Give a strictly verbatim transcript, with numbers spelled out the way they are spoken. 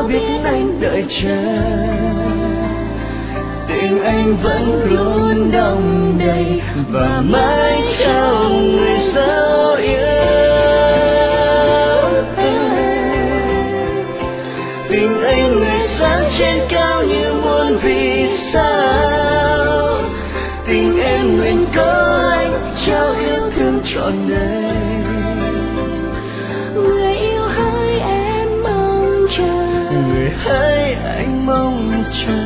biết anh đợi chờ, tình anh vẫn luôn đong đầy và mãi trao người dấu yêu. Tình anh người sáng trên cao như muôn vì sao, tình em nguyện có anh trao yêu thương trọn đời. Người yêu hỡi em mong chờ, người hỡi anh mong chờ.